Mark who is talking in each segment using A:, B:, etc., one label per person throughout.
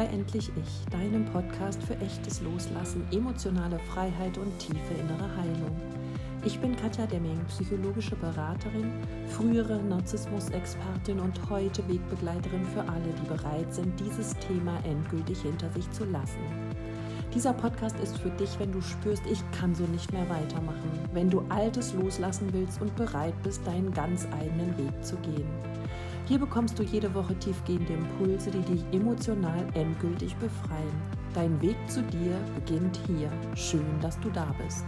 A: Sei endlich ich, deinem Podcast für echtes Loslassen, emotionale Freiheit und tiefe innere Heilung. Ich bin Katja Demming, psychologische Beraterin, frühere Narzissmus-Expertin und heute Wegbegleiterin für alle, die bereit sind, dieses Thema endgültig hinter sich zu lassen. Dieser Podcast ist für dich, wenn du spürst, ich kann so nicht mehr weitermachen, wenn du Altes loslassen willst und bereit bist, deinen ganz eigenen Weg zu gehen. Hier bekommst du jede Woche tiefgehende Impulse, die dich emotional endgültig befreien. Dein Weg zu dir beginnt hier. Schön, dass du da bist.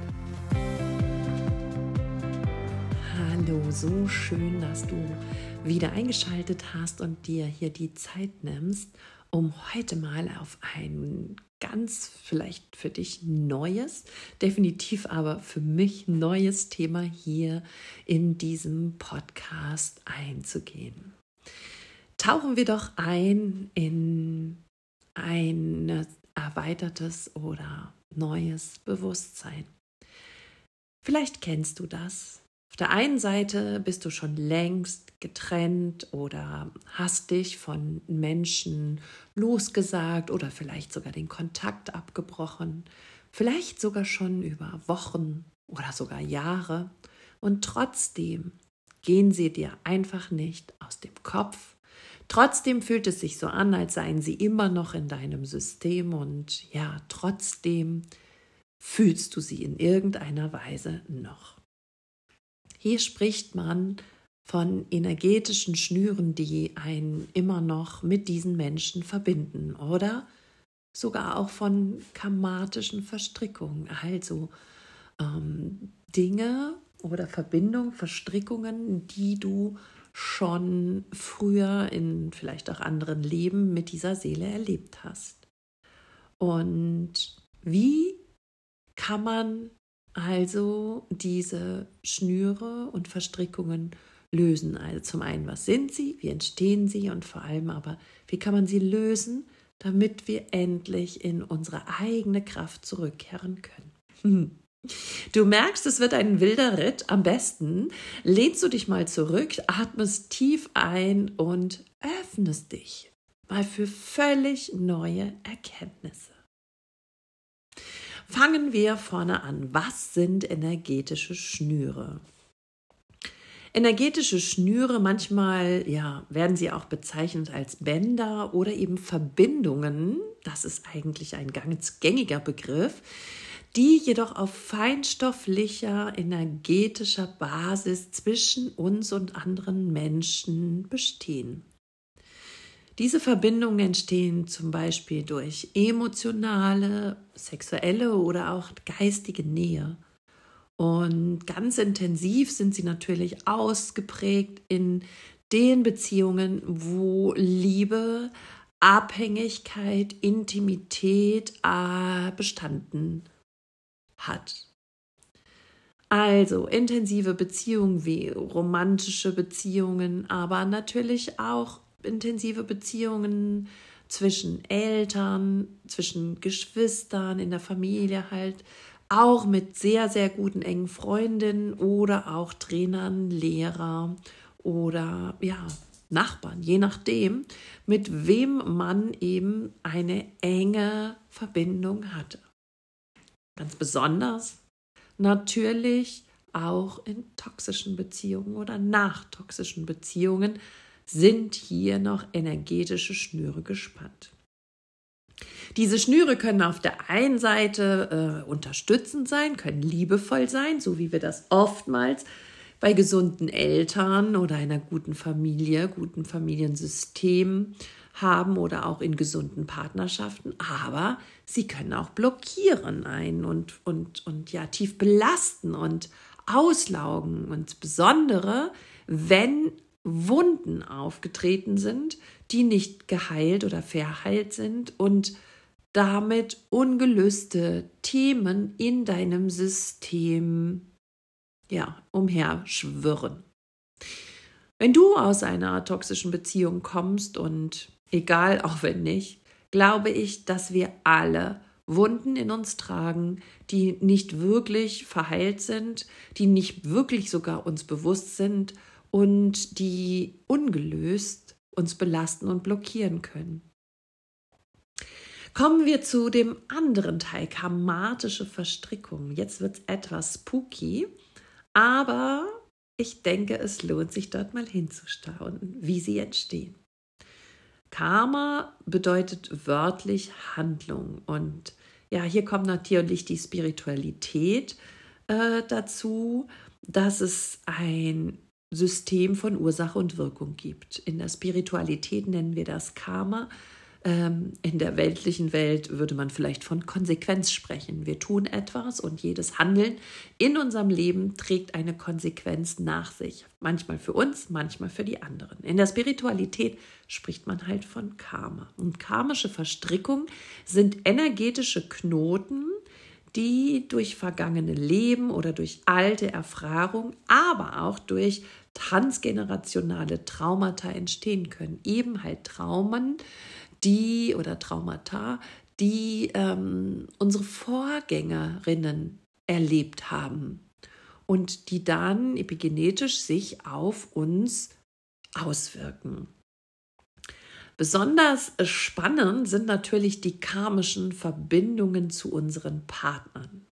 A: Hallo, so schön, dass du wieder eingeschaltet hast und dir hier die Zeit nimmst, um heute mal auf ein ganz vielleicht für dich neues, definitiv aber für mich neues Thema hier in diesem Podcast einzugehen. Tauchen wir doch ein in ein erweitertes oder neues Bewusstsein. Vielleicht kennst du das. Auf der einen Seite bist du schon längst getrennt oder hast dich von Menschen losgesagt oder vielleicht sogar den Kontakt abgebrochen, vielleicht sogar schon über Wochen oder sogar Jahre und trotzdem gehen sie dir einfach nicht aus dem Kopf. Trotzdem fühlt es sich so an, als seien sie immer noch in deinem System und ja, trotzdem fühlst du sie in irgendeiner Weise noch. Hier spricht man von energetischen Schnüren, die einen immer noch mit diesen Menschen verbinden oder sogar auch von karmatischen Verstrickungen, also Dinge oder Verbindungen, Verstrickungen, die du schon früher in vielleicht auch anderen Leben mit dieser Seele erlebt hast. Und wie kann man also diese Schnüre und Verstrickungen lösen? Also zum einen, was sind sie, wie entstehen sie und vor allem aber, wie kann man sie lösen, damit wir endlich in unsere eigene Kraft zurückkehren können? Du merkst, es wird ein wilder Ritt. Am besten lehnst du dich mal zurück, atmest tief ein und öffnest dich mal für völlig neue Erkenntnisse. Fangen wir vorne an. Was sind energetische Schnüre? Energetische Schnüre, manchmal werden sie auch bezeichnet als Bänder oder eben Verbindungen. Das ist eigentlich ein ganz gängiger Begriff, die jedoch auf feinstofflicher, energetischer Basis zwischen uns und anderen Menschen bestehen. Diese Verbindungen entstehen zum Beispiel durch emotionale, sexuelle oder auch geistige Nähe. Und ganz intensiv sind sie natürlich ausgeprägt in den Beziehungen, wo Liebe, Abhängigkeit, Intimität bestanden hat. Also intensive Beziehungen wie romantische Beziehungen, aber natürlich auch intensive Beziehungen zwischen Eltern, zwischen Geschwistern, in der Familie halt, auch mit sehr, sehr guten engen Freundinnen oder auch Trainern, Lehrer oder Nachbarn, je nachdem, mit wem man eben eine enge Verbindung hatte. Ganz besonders natürlich auch in toxischen Beziehungen oder nach toxischen Beziehungen sind hier noch energetische Schnüre gespannt. Diese Schnüre können auf der einen Seite unterstützend sein, können liebevoll sein, so wie wir das oftmals bei gesunden Eltern oder einer guten Familie, guten Familiensystem haben oder auch in gesunden Partnerschaften, aber sie können auch blockieren und tief belasten und auslaugen, und insbesondere wenn Wunden aufgetreten sind, die nicht geheilt oder verheilt sind und damit ungelöste Themen in deinem System umherschwirren. Wenn du aus einer toxischen Beziehung kommst und egal, auch wenn nicht, glaube ich, dass wir alle Wunden in uns tragen, die nicht wirklich verheilt sind, die nicht wirklich sogar uns bewusst sind und die ungelöst uns belasten und blockieren können. Kommen wir zu dem anderen Teil, karmatische Verstrickung. Jetzt wird es etwas spooky, aber ich denke, es lohnt sich dort mal hinzustaunen, wie sie entstehen. Karma bedeutet wörtlich Handlung und ja, hier kommt natürlich die Spiritualität dazu, dass es ein System von Ursache und Wirkung gibt. In der Spiritualität nennen wir das Karma. In der weltlichen Welt würde man vielleicht von Konsequenz sprechen. Wir tun etwas und jedes Handeln in unserem Leben trägt eine Konsequenz nach sich. Manchmal für uns, manchmal für die anderen. In der Spiritualität spricht man halt von Karma. Und karmische Verstrickungen sind energetische Knoten, die durch vergangene Leben oder durch alte Erfahrung, aber auch durch transgenerationale Traumata entstehen können. Eben halt Traumata, die unsere Vorgängerinnen erlebt haben und die dann epigenetisch sich auf uns auswirken. Besonders spannend sind natürlich die karmischen Verbindungen zu unseren Partnern.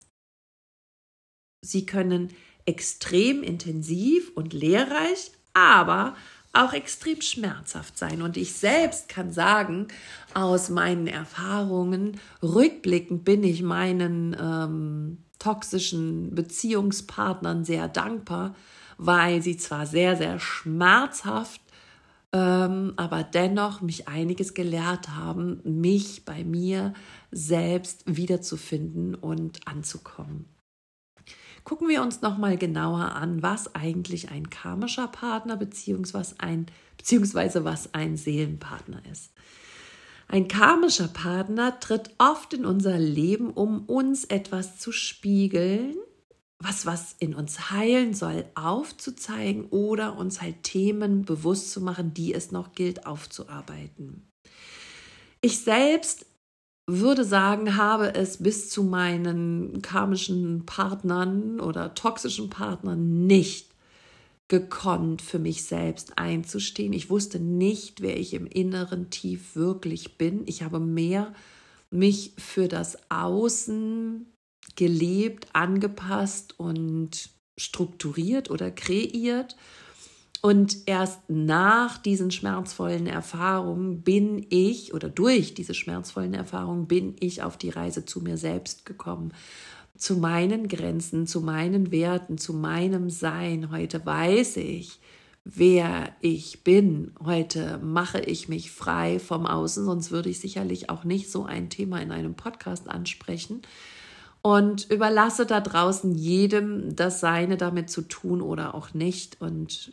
A: Sie können extrem intensiv und lehrreich, aber auch extrem schmerzhaft sein. Und ich selbst kann sagen, aus meinen Erfahrungen, rückblickend bin ich meinen toxischen Beziehungspartnern sehr dankbar, weil sie zwar sehr, sehr schmerzhaft aber dennoch mich einiges gelehrt haben, mich bei mir selbst wiederzufinden und anzukommen. Gucken wir uns nochmal genauer an, was eigentlich ein karmischer Partner beziehungsweise was ein Seelenpartner ist. Ein karmischer Partner tritt oft in unser Leben, um uns etwas zu spiegeln, was in uns heilen soll, aufzuzeigen oder uns halt Themen bewusst zu machen, die es noch gilt aufzuarbeiten. Ich selbst würde sagen, habe es bis zu meinen karmischen Partnern oder toxischen Partnern nicht gekonnt, für mich selbst einzustehen. Ich wusste nicht, wer ich im Inneren tief wirklich bin. Ich habe mehr mich für das Außen gelebt, angepasst und strukturiert oder kreiert. Und erst nach diesen schmerzvollen Erfahrungen durch diese schmerzvollen Erfahrungen bin ich auf die Reise zu mir selbst gekommen, zu meinen Grenzen, zu meinen Werten, zu meinem Sein. Heute weiß ich, wer ich bin. Heute mache ich mich frei vom Außen, sonst würde ich sicherlich auch nicht so ein Thema in einem Podcast ansprechen. Und überlasse da draußen jedem das Seine damit zu tun oder auch nicht. Und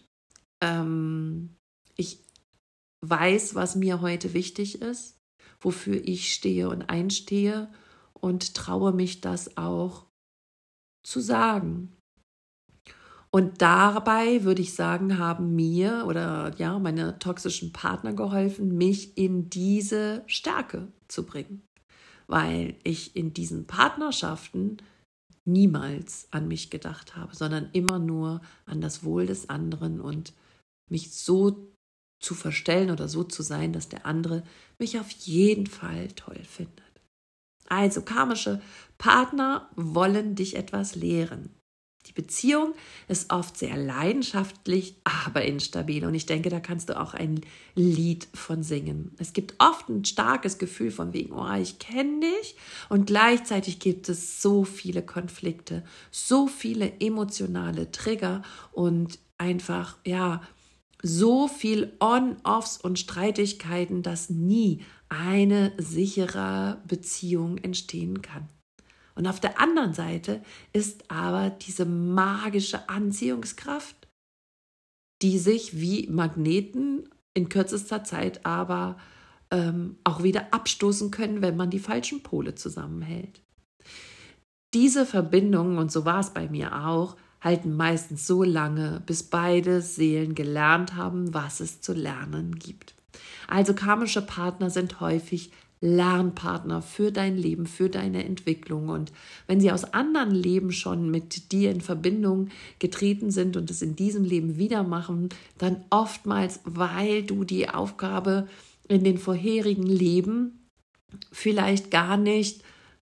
A: ich weiß, was mir heute wichtig ist, wofür ich stehe und einstehe und traue mich das auch zu sagen. Und dabei würde ich sagen, haben mir oder ja meine toxischen Partner geholfen, mich in diese Stärke zu bringen. Weil ich in diesen Partnerschaften niemals an mich gedacht habe, sondern immer nur an das Wohl des anderen und mich so zu verstellen oder so zu sein, dass der andere mich auf jeden Fall toll findet. Also karmische Partner wollen dich etwas lehren. Die Beziehung ist oft sehr leidenschaftlich, aber instabil. Und ich denke, da kannst du auch ein Lied von singen. Es gibt oft ein starkes Gefühl von wegen, oh, ich kenne dich. Und gleichzeitig gibt es so viele Konflikte, so viele emotionale Trigger und einfach, ja, so viel On-Offs und Streitigkeiten, dass nie eine sichere Beziehung entstehen kann. Und auf der anderen Seite ist aber diese magische Anziehungskraft, die sich wie Magneten in kürzester Zeit aber auch wieder abstoßen können, wenn man die falschen Pole zusammenhält. Diese Verbindungen, und so war es bei mir auch, halten meistens so lange, bis beide Seelen gelernt haben, was es zu lernen gibt. Also karmische Partner sind häufig Lernpartner für dein Leben, für deine Entwicklung. Und wenn sie aus anderen Leben schon mit dir in Verbindung getreten sind und es in diesem Leben wieder machen, dann oftmals, weil du die Aufgabe in den vorherigen Leben vielleicht gar nicht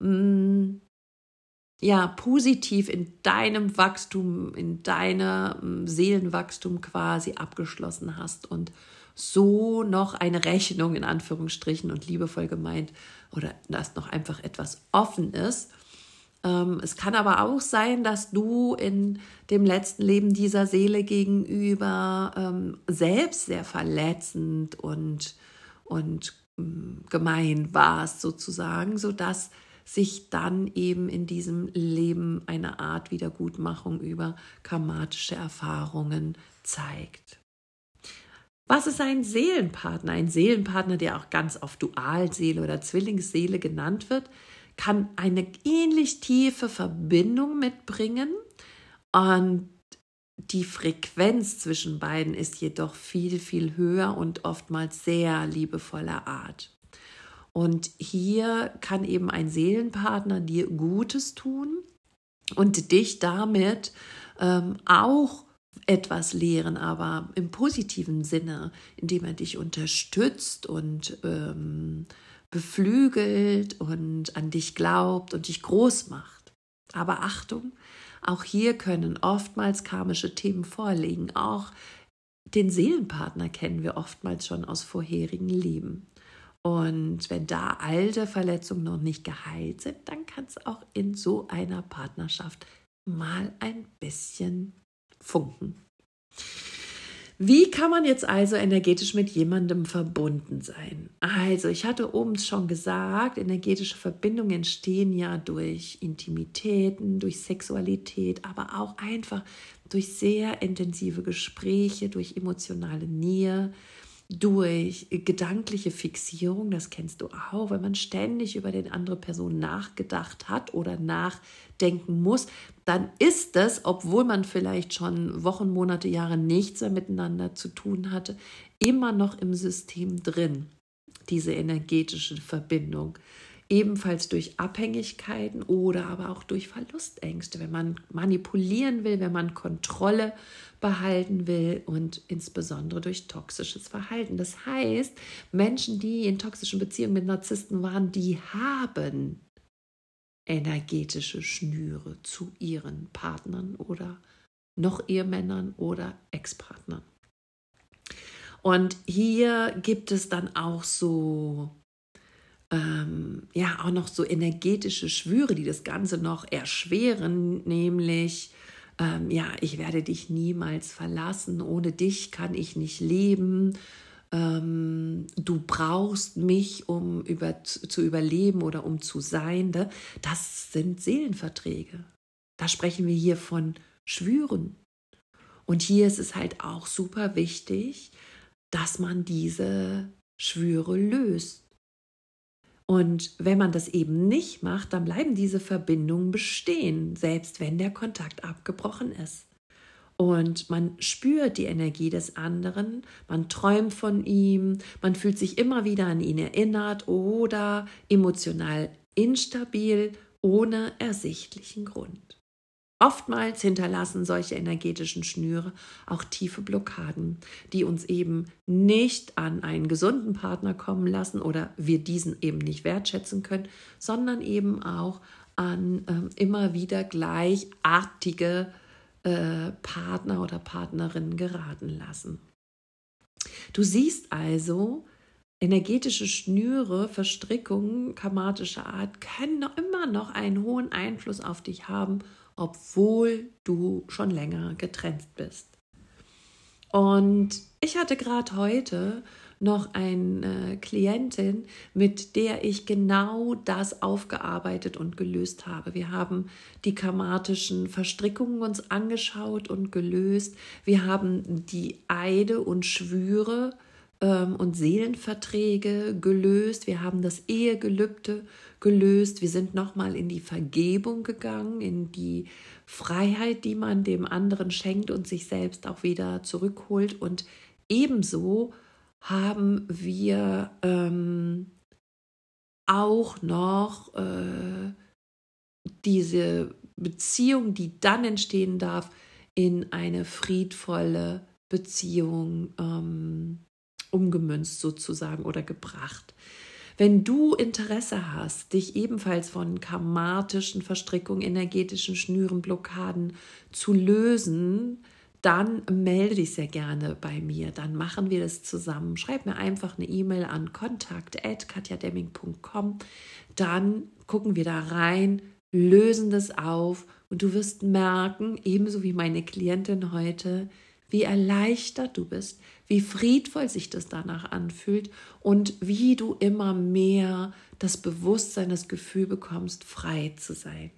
A: positiv in deinem Wachstum, in deinem Seelenwachstum quasi abgeschlossen hast und so noch eine Rechnung in Anführungsstrichen und liebevoll gemeint oder dass noch einfach etwas offen ist. Es kann aber auch sein, dass du in dem letzten Leben dieser Seele gegenüber selbst sehr verletzend und gemein warst sozusagen, sodass sich dann eben in diesem Leben eine Art Wiedergutmachung über karmatische Erfahrungen zeigt. Was ist ein Seelenpartner? Ein Seelenpartner, der auch ganz oft Dualseele oder Zwillingsseele genannt wird, kann eine ähnlich tiefe Verbindung mitbringen und die Frequenz zwischen beiden ist jedoch viel, viel höher und oftmals sehr liebevoller Art. Und hier kann eben ein Seelenpartner dir Gutes tun und dich damit auch etwas lehren, aber im positiven Sinne, indem er dich unterstützt und beflügelt und an dich glaubt und dich groß macht. Aber Achtung, auch hier können oftmals karmische Themen vorliegen. Auch den Seelenpartner kennen wir oftmals schon aus vorherigen Leben. Und wenn da alte Verletzungen noch nicht geheilt sind, dann kann es auch in so einer Partnerschaft mal ein bisschen funken. Wie kann man jetzt also energetisch mit jemandem verbunden sein? Also, ich hatte oben schon gesagt, energetische Verbindungen entstehen ja durch Intimitäten, durch Sexualität, aber auch einfach durch sehr intensive Gespräche, durch emotionale Nähe, durch gedankliche Fixierung, das kennst du auch, wenn man ständig über die andere Person nachgedacht hat oder nachdenken muss, dann ist es, obwohl man vielleicht schon Wochen, Monate, Jahre nichts mehr miteinander zu tun hatte, immer noch im System drin, diese energetische Verbindung. Ebenfalls durch Abhängigkeiten oder aber auch durch Verlustängste, wenn man manipulieren will, wenn man Kontrolle behalten will und insbesondere durch toxisches Verhalten. Das heißt, Menschen, die in toxischen Beziehungen mit Narzissten waren, die haben energetische Schnüre zu ihren Partnern oder noch Ehemännern oder Ex-Partnern. Und hier gibt es dann auch so auch noch so energetische Schwüre, die das Ganze noch erschweren, nämlich, ich werde dich niemals verlassen, ohne dich kann ich nicht leben, du brauchst mich, um zu überleben oder um zu sein. Das sind Seelenverträge. Da sprechen wir hier von Schwüren. Und hier ist es halt auch super wichtig, dass man diese Schwüre löst. Und wenn man das eben nicht macht, dann bleiben diese Verbindungen bestehen, selbst wenn der Kontakt abgebrochen ist. Und man spürt die Energie des anderen, man träumt von ihm, man fühlt sich immer wieder an ihn erinnert oder emotional instabil, ohne ersichtlichen Grund. Oftmals hinterlassen solche energetischen Schnüre auch tiefe Blockaden, die uns eben nicht an einen gesunden Partner kommen lassen oder wir diesen eben nicht wertschätzen können, sondern eben auch an immer wieder gleichartige Partner oder Partnerinnen geraten lassen. Du siehst also, energetische Schnüre, Verstrickungen karmatischer Art können immer noch einen hohen Einfluss auf dich haben, obwohl du schon länger getrennt bist. Und ich hatte gerade heute noch eine Klientin, mit der ich genau das aufgearbeitet und gelöst habe. Wir haben die karmatischen Verstrickungen uns angeschaut und gelöst. Wir haben die Eide und Schwüre und Seelenverträge gelöst. Wir haben das Ehegelübde gelöst. Wir sind nochmal in die Vergebung gegangen, in die Freiheit, die man dem anderen schenkt und sich selbst auch wieder zurückholt. Und ebenso haben wir auch noch diese Beziehung, die dann entstehen darf, in eine friedvolle Beziehung umgemünzt sozusagen oder gebracht. Wenn du Interesse hast, dich ebenfalls von karmatischen Verstrickungen, energetischen Schnüren, Blockaden zu lösen, dann melde dich sehr gerne bei mir. Dann machen wir das zusammen. Schreib mir einfach eine E-Mail an kontakt@katjademming.com. Dann gucken wir da rein, lösen das auf und du wirst merken, ebenso wie meine Klientin heute, wie erleichtert du bist, wie friedvoll sich das danach anfühlt und wie du immer mehr das Bewusstsein, das Gefühl bekommst, frei zu sein.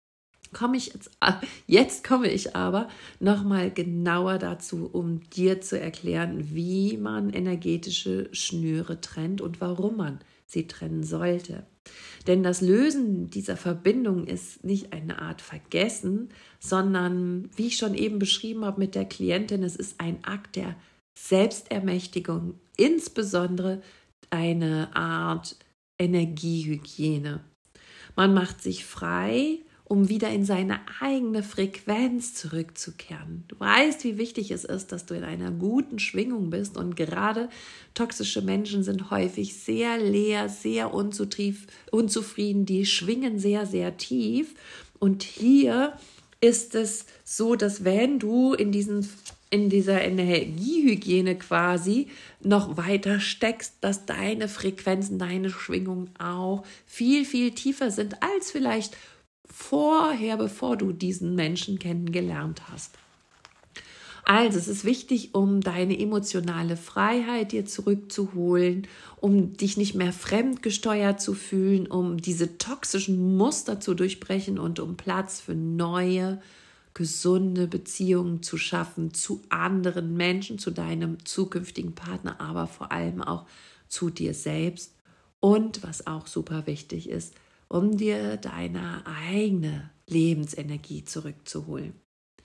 A: Jetzt komme ich aber nochmal genauer dazu, um dir zu erklären, wie man energetische Schnüre trennt und warum man sie trennen sollte. Denn das Lösen dieser Verbindung ist nicht eine Art Vergessen, sondern, wie ich schon eben beschrieben habe mit der Klientin, es ist ein Akt der Selbstermächtigung, insbesondere eine Art Energiehygiene. Man macht sich frei, um wieder in seine eigene Frequenz zurückzukehren. Du weißt, wie wichtig es ist, dass du in einer guten Schwingung bist und gerade toxische Menschen sind häufig sehr leer, sehr unzufrieden, die schwingen sehr, sehr tief und hier ist es so, dass wenn du in dieser Energiehygiene quasi noch weiter steckst, dass deine Frequenzen, deine Schwingungen auch viel, viel tiefer sind als vielleicht vorher, bevor du diesen Menschen kennengelernt hast. Also es ist wichtig, um deine emotionale Freiheit dir zurückzuholen, um dich nicht mehr fremdgesteuert zu fühlen, um diese toxischen Muster zu durchbrechen und um Platz für neue, gesunde Beziehungen zu schaffen zu anderen Menschen, zu deinem zukünftigen Partner, aber vor allem auch zu dir selbst. Und was auch super wichtig ist, um dir deine eigene Lebensenergie zurückzuholen.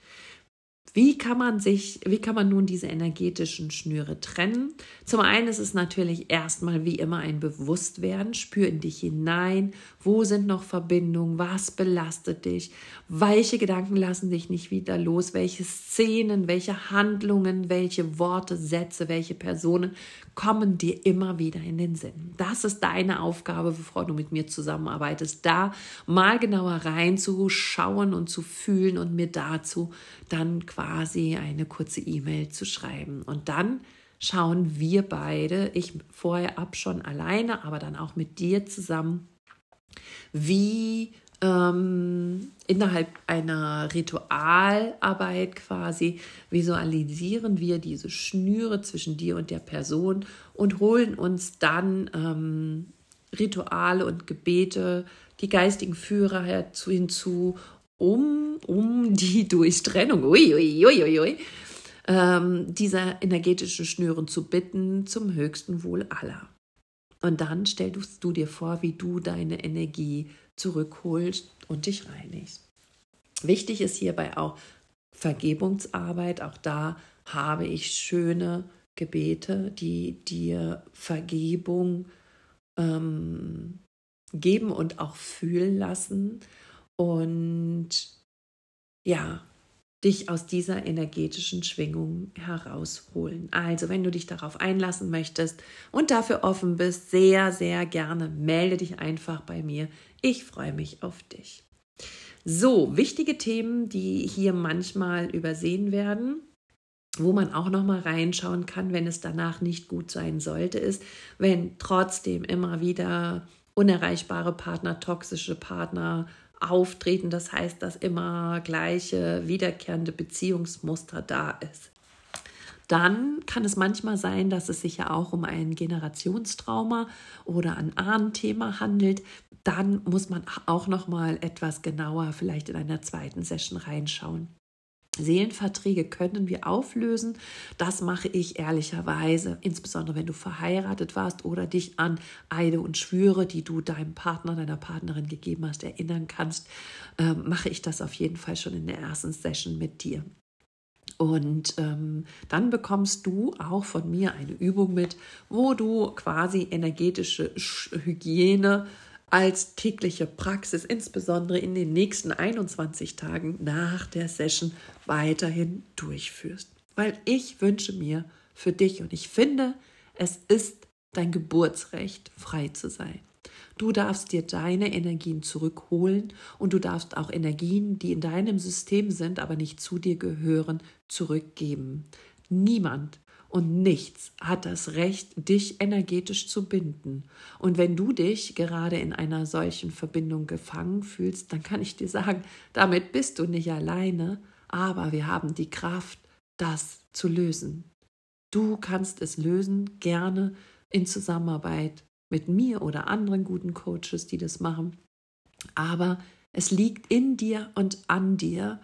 A: Wie kann man nun diese energetischen Schnüre trennen? Zum einen ist es natürlich erstmal wie immer ein Bewusstwerden. Spür in dich hinein. Wo sind noch Verbindungen? Was belastet dich? Welche Gedanken lassen dich nicht wieder los? Welche Szenen, welche Handlungen, welche Worte, Sätze, welche Personen kommen dir immer wieder in den Sinn? Das ist deine Aufgabe, bevor du mit mir zusammenarbeitest, da mal genauer reinzuschauen und zu fühlen und mir dazu dann quasi eine kurze E-Mail zu schreiben. Und dann schauen wir beide, ich vorher ab schon alleine, aber dann auch mit dir zusammen, wie innerhalb einer Ritualarbeit quasi visualisieren wir diese Schnüre zwischen dir und der Person und holen uns dann Rituale und Gebete, die geistigen Führer hinzu, um die Durchtrennung dieser energetischen Schnüren zu bitten zum höchsten Wohl aller. Und dann stellst du dir vor, wie du deine Energie zurückholst und dich reinigst. Wichtig ist hierbei auch Vergebungsarbeit. Auch da habe ich schöne Gebete, die dir Vergebung geben und auch fühlen lassen und ja, dich aus dieser energetischen Schwingung herausholen. Also, wenn du dich darauf einlassen möchtest und dafür offen bist, sehr, sehr gerne melde dich einfach bei mir. Ich freue mich auf dich. So, wichtige Themen, die hier manchmal übersehen werden, wo man auch noch mal reinschauen kann, wenn es danach nicht gut sein sollte, ist, wenn trotzdem immer wieder unerreichbare Partner, toxische Partner auftreten. Das heißt, dass immer gleiche, wiederkehrende Beziehungsmuster da ist. Dann kann es manchmal sein, dass es sich ja auch um ein Generationstrauma oder ein Ahnenthema handelt. Dann muss man auch noch mal etwas genauer vielleicht in einer zweiten Session reinschauen. Seelenverträge können wir auflösen. Das mache ich ehrlicherweise, insbesondere wenn du verheiratet warst oder dich an Eide und Schwüre, die du deinem Partner, deiner Partnerin gegeben hast, erinnern kannst, mache ich das auf jeden Fall schon in der ersten Session mit dir. Und dann bekommst du auch von mir eine Übung mit, wo du quasi energetische Hygiene als tägliche Praxis, insbesondere in den nächsten 21 Tagen nach der Session, weiterhin durchführst. Weil ich wünsche mir für dich und ich finde, es ist dein Geburtsrecht, frei zu sein. Du darfst dir deine Energien zurückholen und du darfst auch Energien, die in deinem System sind, aber nicht zu dir gehören, zurückgeben. Niemand und nichts hat das Recht, dich energetisch zu binden. Und wenn du dich gerade in einer solchen Verbindung gefangen fühlst, dann kann ich dir sagen, damit bist du nicht alleine, aber wir haben die Kraft, das zu lösen. Du kannst es lösen, gerne in Zusammenarbeit mit mir oder anderen guten Coaches, die das machen. Aber es liegt in dir und an dir,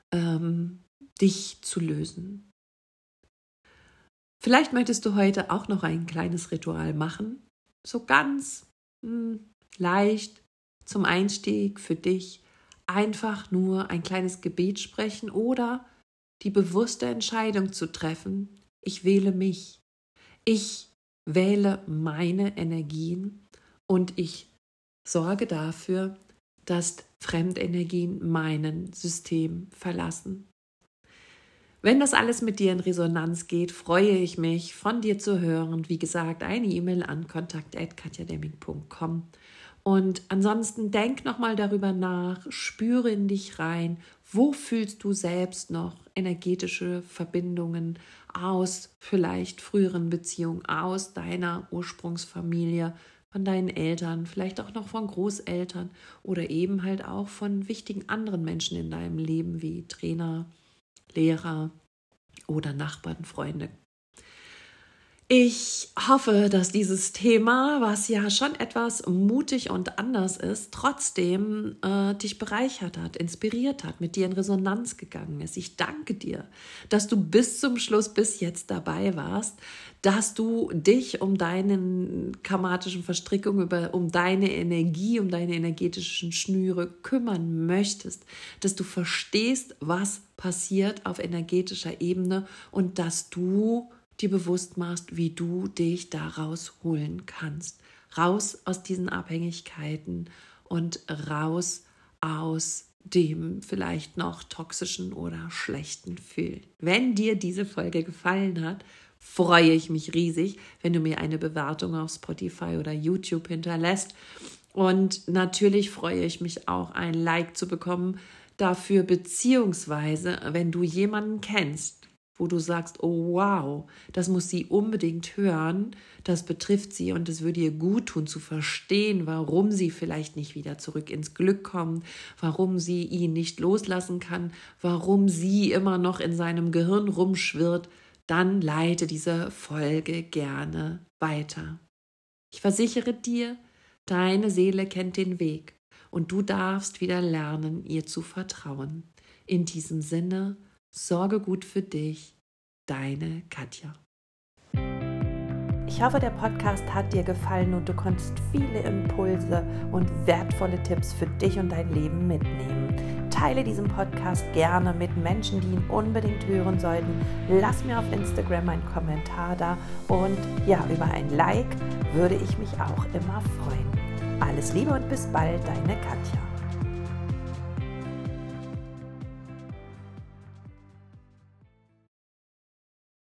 A: dich zu lösen. Vielleicht möchtest du heute auch noch ein kleines Ritual machen, so ganz leicht zum Einstieg für dich, einfach nur ein kleines Gebet sprechen oder die bewusste Entscheidung zu treffen, ich wähle mich, ich wähle meine Energien und ich sorge dafür, dass Fremdenergien mein System verlassen. Wenn das alles mit dir in Resonanz geht, freue ich mich, von dir zu hören. Wie gesagt, eine E-Mail an kontakt@katjademming.com. Und ansonsten denk nochmal darüber nach, spüre in dich rein, wo fühlst du selbst noch energetische Verbindungen aus vielleicht früheren Beziehungen, aus deiner Ursprungsfamilie, von deinen Eltern, vielleicht auch noch von Großeltern oder eben halt auch von wichtigen anderen Menschen in deinem Leben wie Trainer, Lehrer oder Nachbarn, Freunde. Ich hoffe, dass dieses Thema, was ja schon etwas mutig und anders ist, trotzdem dich bereichert hat, inspiriert hat, mit dir in Resonanz gegangen ist. Ich danke dir, dass du bis zum Schluss, bis jetzt dabei warst, dass du dich um deine karmatischen Verstrickungen, um deine Energie, um deine energetischen Schnüre kümmern möchtest, dass du verstehst, was passiert auf energetischer Ebene und dass du dir bewusst machst, wie du dich daraus holen kannst. Raus aus diesen Abhängigkeiten und raus aus dem vielleicht noch toxischen oder schlechten Fühlen. Wenn dir diese Folge gefallen hat, freue ich mich riesig, wenn du mir eine Bewertung auf Spotify oder YouTube hinterlässt. Und natürlich freue ich mich auch, ein Like zu bekommen dafür, beziehungsweise wenn du jemanden kennst, wo du sagst, oh wow, das muss sie unbedingt hören, das betrifft sie und es würde ihr gut tun zu verstehen, warum sie vielleicht nicht wieder zurück ins Glück kommt, warum sie ihn nicht loslassen kann, warum sie immer noch in seinem Gehirn rumschwirrt, dann leite diese Folge gerne weiter. Ich versichere dir, deine Seele kennt den Weg und du darfst wieder lernen, ihr zu vertrauen. In diesem Sinne, sorge gut für dich, deine Katja. Ich hoffe, der Podcast hat dir gefallen und du konntest viele Impulse und wertvolle Tipps für dich und dein Leben mitnehmen. Teile diesen Podcast gerne mit Menschen, die ihn unbedingt hören sollten. Lass mir auf Instagram einen Kommentar da und ja, über ein Like würde ich mich auch immer freuen. Alles Liebe und bis bald, deine Katja.